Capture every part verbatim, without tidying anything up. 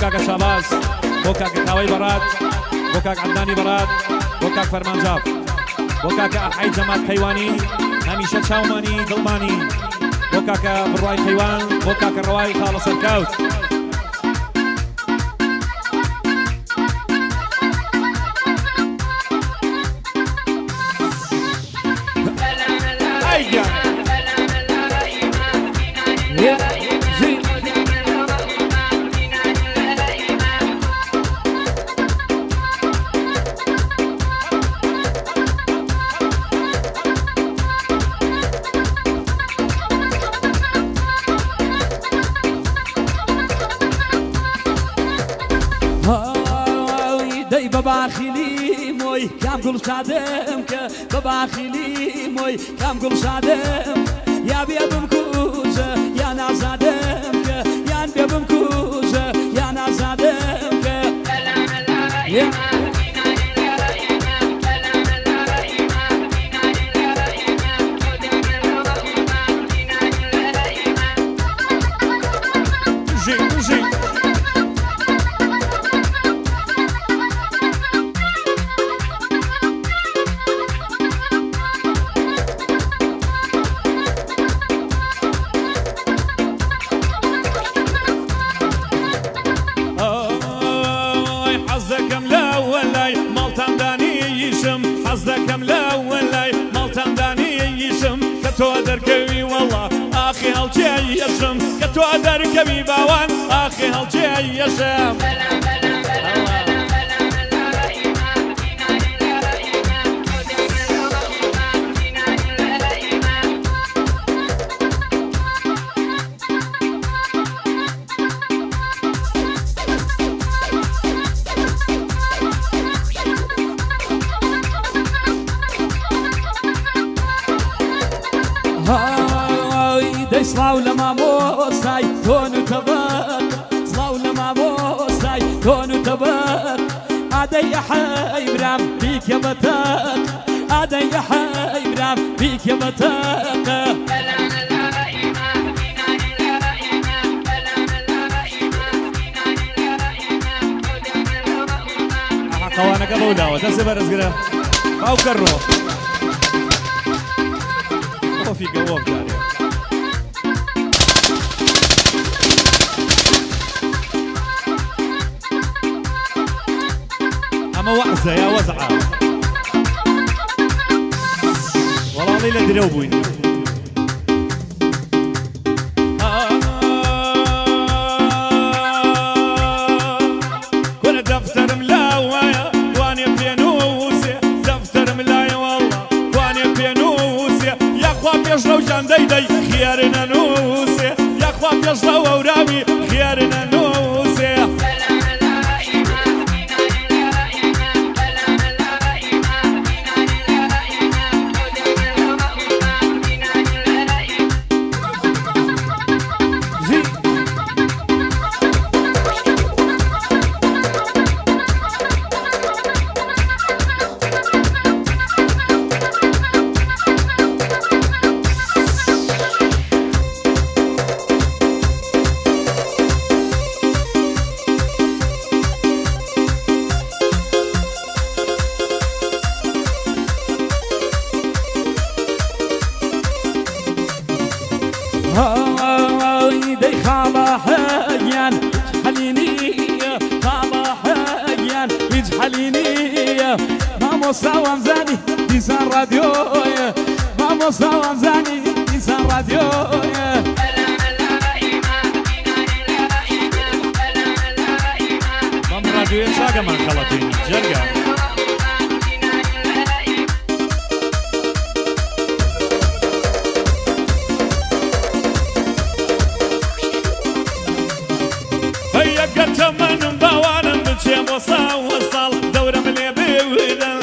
كاكا شاباز بۆ کاکە کاوەی بەڕات بۆ کاک عەدنانی بەڕات بۆ کاک فەرمانجاف بۆ کاکە ئەحەی جەمات قەیوانی هەمیشە چاومانی دڵمانی بۆ کاکە بڕوای قەیوان بۆ کاکە ڕەوای خاڵە سەرکەوت بباخیلی موی کام گل شادم که بباخیلی موی کام گل شادم یا بیابم کوزه یا نازادم که یا بیابم کوزه یا نازادم که تو درکەوی باوان ئاخی هەڵجێ یەشەم سلااو لە مامۆستای تۆن و تەبەر سلااو لە مامۆستای تۆن و تەبەر ئادەی ئەحەی برام بیکە بەتەق ئادەی ئەحەی برام بیکە بەتەقە قەوانەکە بەوداوە دەستێ بەرزگرە ئەو کەڕۆ خۆفیکە وە بجارێ أما وعزة يا وزعة والله لا دروبوين كل دفتر ملاوية واني بينوسي دفتر ملاوية والله واني بينوسي يا خواب يجلو جان ديدي خيارنا نوسي يا خواب يجلو ورامي خيارنا نوسي مستوام زنی دیسان رادیویه ما مستوام زنی دیسان رادیویه من رادیویه شاگه من خلطین جرگه هيا قرت من باوانم بچم وصال وصال دورة ملي بيودن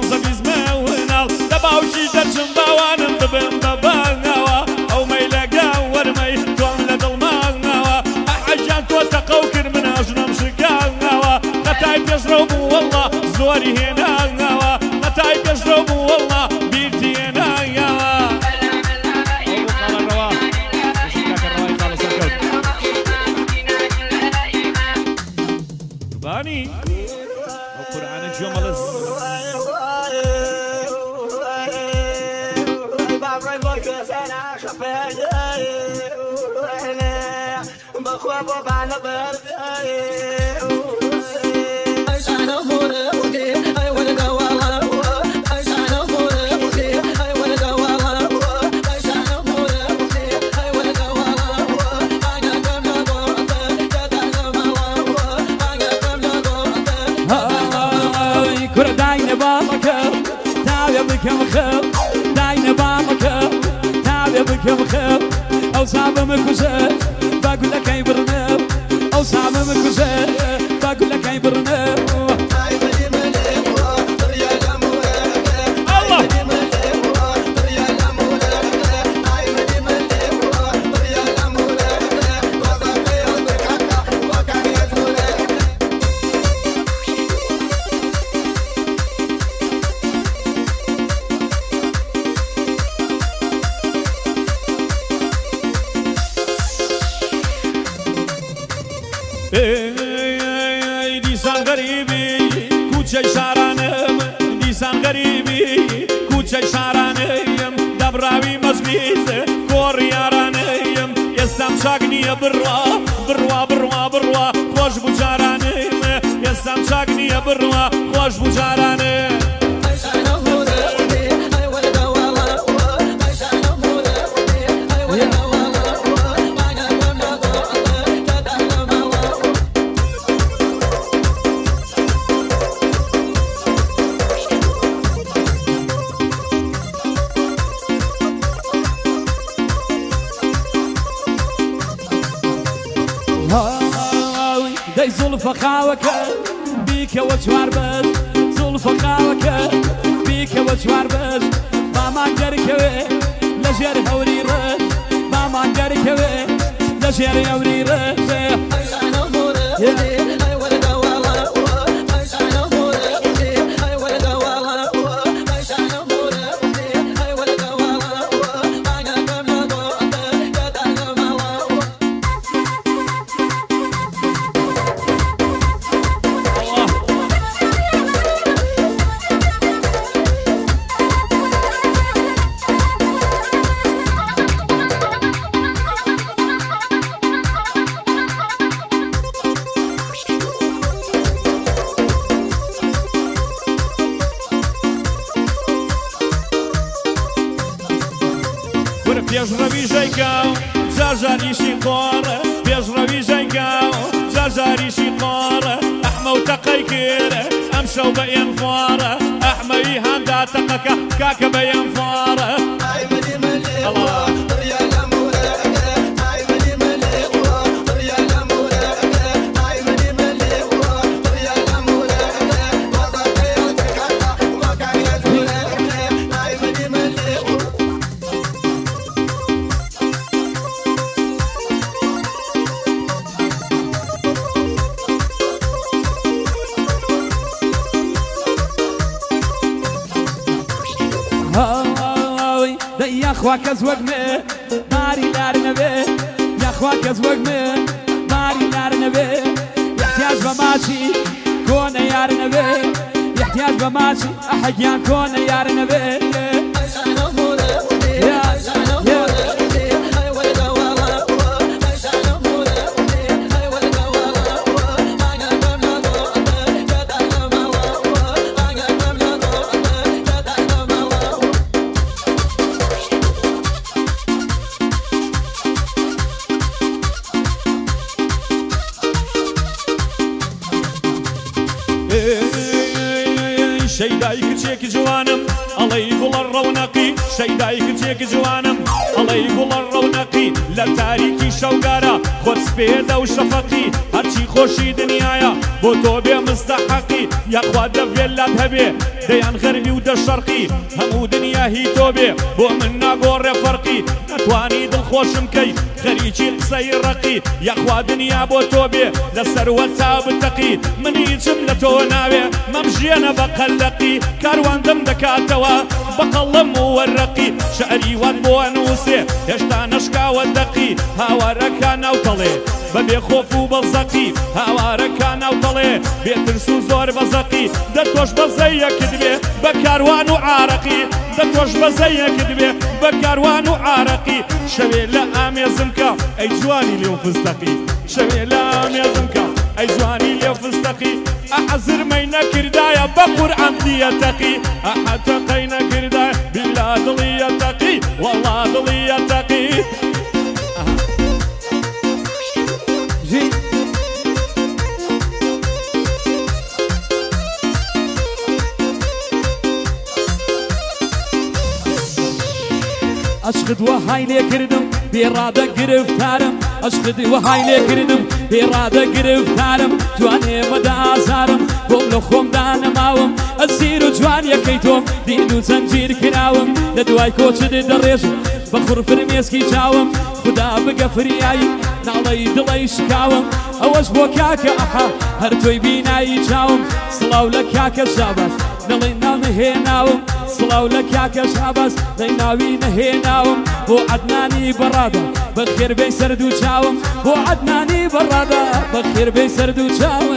باوشی دەرچم باوانم ببم بەبانەوە ئەو مەیلەگە وەرمەی تۆم لە دڵمانەوە ئەحەجان تۆ تەقەو کرد من ئەژنم شکانەوە قەتای پێشڕۆ بوو وەڵڵا زۆری هێنانەوە قەتای پێشڕۆ بوو وەڵڵا بیرتی هێنانەوە بكم خير داين بامك تابع بكم خير او صعب مكوزه بقول لك اي برنامج او صعب مكوزه بقول لك اي برنامج دیسان غریبی کوچه شارانم دیسان غریبی کوچه شارانم دبراوی مزمیز کوریارانم یستم شاگنیه بروا بروا بروا بروا خوش بجارانم یستم شاگنیه بروا خوش بجارانم داي زلفة خاوك بيك وشوار بس زلفة خاوك بيك وشوار بس ما ما جركوي لجر هوري رس ما ما جركوي لجر هوري رس بيجربي جايكاو جاجاري شي قار بيجربي جايكاو جاجاري شي قار احمى وتقيكير امشى وبين فار احمى يهاندا تقكا كاكا بين فار الله يا اخواك ازوق من ناري نار نبي يا اخواك ازوق من ناري نار نبي يحتاج بماشي كون يار نبي يحتاج بماشي احيان كون يار نبي شيداي كتشيك جوانم الله يقول الرونقي شيداي كتشيك جوانم الله يقول الرونقي لا تاريكي شوقارا خود سبيدا وشفقي هرشي خوشي دنيايا بوتو بي مستحقي يا اخوات دفي لا تهبي ديان غربي ودا شرقي همو دنيا هي توبي بو منا قوري فرقي نتواني دل خوش مكي خريجي قصي رقي يا اخوات دنيا بو توبي لسر والتاب التقي من يجم لتو ناوي ممشي انا بقلقي كاروان دم دكاتوا بقلم ورقي شعري وان بو نووسێ هێشتا نەشکاوە دەقی هاوارەکان ناوتەڵێ بەبێ خۆف و بەزەقی هاوارەکان ناوتەڵێ بێترس و زۆر بەزەقی دەتۆش بەزەیەکت بێ بە کاروان و عارەقی دەتۆش بەزەیەکت بێ بە کاروان و عارەقی شەوێ لە ئامێزم کە ئەی جوانی لێو فستەقی شەوێ لە ئامێزم کە ئەی جوانی لێو فستەقی ئەحەزرمەی نەکردایە بە قورئان دیەتەقی ئەحەتەقەی نەکردایە بیلا دڵیەتەقی وەڵا دڵیەتەقی عشقت وهای لێکردم بێڕادە گرفتارم عشقت وهای لێکردم بێڕادە گرفتارم جوانێ بەدە ئازارم بۆم لە خۆمدا نەماوم ئەسیر و جوانیەکەی تۆم دین و زەنجیر کراوم لە دوای کۆچت دەڕێژم بە خوڕفرمێسکی چاوم خدا بگە فریایی ناڵەی دڵی شکاوم ئەوەش بۆ کاکە ئەحا هەر تۆی بینایی چاوم سڵاو لە کاکە شاباس دڵی ناو نەهێناوم سڵاو لە کاکە شاباس دەی ناوی نەهێناوم بۆ عەدنانی بەڕادە بە خێربەی سەرد و چاوم بۆ عەدنانی بەڕادە بە خێربەی سەرد و چاوم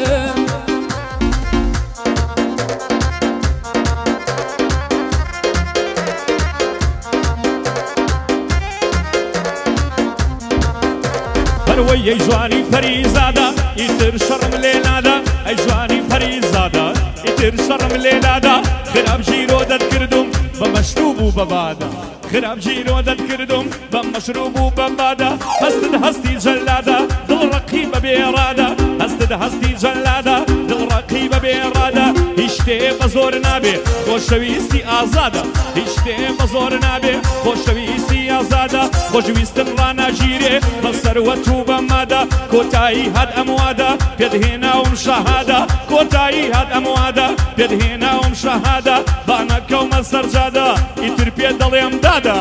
هەروەی ئەی جوانی پەریزادە ئیتر شەڕم لێنادا ئەی جوانی پەریزادە ئیتر شەڕم لێنادا خراپ ژیرۆ دەتکردم بە مەشروب و بە بادا خراپ ژیرۆ دەتکردم بە مەشروب و بە بادا هەستت هەستی جەلادە دڵڕەقی بە بێڕادە هەستت هەستی جەلادە دڵڕەقی بە بێڕادە هیچ شتێ بە زۆر نابێ خۆشەویستی ئازادە هیچ شتێ بە زۆر نابێ خۆشەویستی ئازادە خۆشویستن ڕاناژیرێ بە سەروەت و بە مادە کۆتایی هات ئەموادە پێدهێناوم شەهادە کۆتایی هات ئەموادە پێدهێناوم شەهادە بانەکەومە سەرجادە ئیتر پێ دەڵێم دادا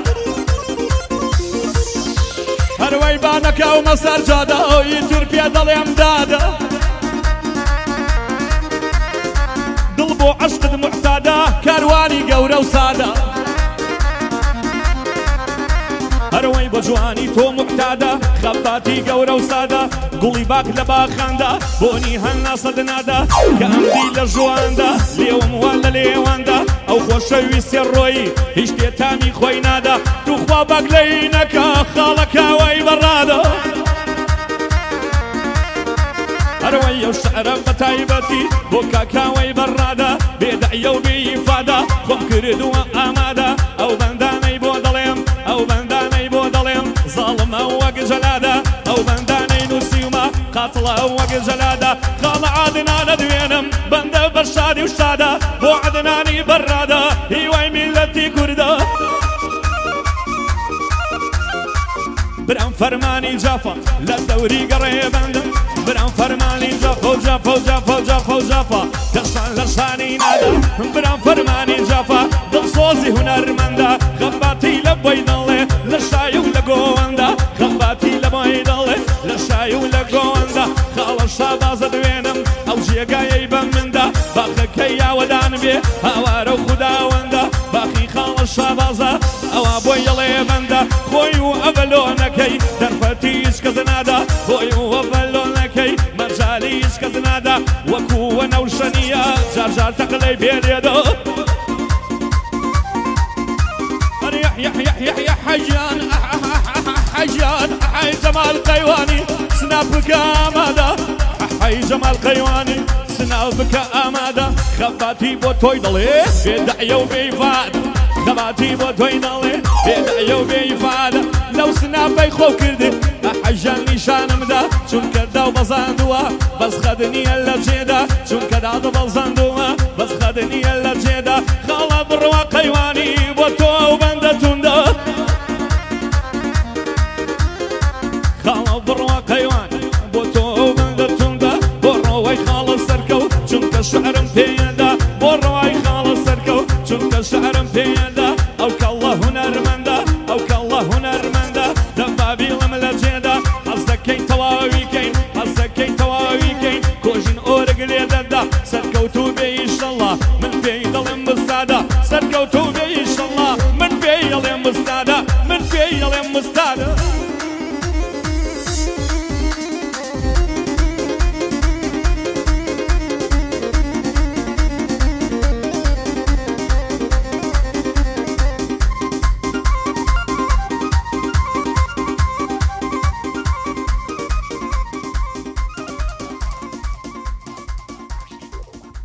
هەروەی بانەکەومە سەرجادە ئیتر پێ دەڵێم دادا دڵ بۆ عەشقت موحتادە کاروانی گەورە و سادە هەروەی بە جوانی تۆ موحتادە خەباتی گەورە و سادە گوڵی باک لە باخاندا بۆنی هەنا سەدنادا کە ئەمدی لە ژواندا لێوم وا لە لێواندا ئەو خۆشەویستی ڕۆیی هیچ تێتامی خۆی نادا توخوا باک لەی نەکە خاڵەکاوای بەڕادە هەروەی ئەو شەعرە بە تایبەتی بۆ کاکاوەی بەڕادە بێدەعیە و بێئیفادە خۆم کردووە ئامادە ئەو بەندانەی بۆ دەڵێم ئەو بەندانەی بۆ دەڵێم زاڵمە وەک جەلادە ئەو بەندانەی نووسیومە قاتڵە وەک جەلادە خاڵە عادنانە دوێنم بەندە بەرشادی و شادە بۆ عەدنانی بەڕادە هیوای میلەتی کوردە برام فەرمانی جافا لە دەوری گەڕێ بەندم برام فەرمانی جافا و جافا و جافا و جافا و جافا دەستان لە شانی نادا برام فەرمانی جافا دڵسۆزی هونەرمەندە خەباتی لە بۆی دەڵێ لە شای و لە گۆوەندە خەباتی لە بۆی دەڵێ لە شای و لە گۆوەندە خاڵە شابازە دوێنم ئەو جێگایەی بە مندا باخەکەی یاوەدان بێ هاوارە و خوداوەندە باخی خاڵە شابازە ئەوە بۆی دەڵێ بەندە خۆی و ئەڤەلۆنەکەی دەرفەتی هیچ کەس نادا خۆی و ئەڤەلۆنەکەی مەرجالی هیچ کەس نادا وەکووە نەوشەنیە جار جار تەقلەی بێرێدە يحيى حجان حجان حي جمال قيواني سنابك آمادة حي جمال قيواني سنابك آمادة خباتي بو توي دلي بيدعي وبيفاد خباتي بو توي دلي بيدعي وبيفاد لو سنابي خو كردي حجان نشان مدا چون كدا وبزاندوا بس خدني الا جيدا چون كدا وبزاندوا بس خدني الا جيدا خالا بروا قيواني بو تو بندتوندا خالا بروا قيواني بو تو بندتوندا بروي خالا سركو چون كشعرم بيدا بروي خالا سركو چون كشعرم بيدا او كالله هنرمندا او كالله هنرمندا دبابي لملا جيدا حزكي تواوي كين حزكي تواوي كين كوجين اورق ليدا سركو تو سەرکەوتوو بێ ئینشەڵڵا من پێی ئەڵێم مستادە من پێی ئەڵێم مستادە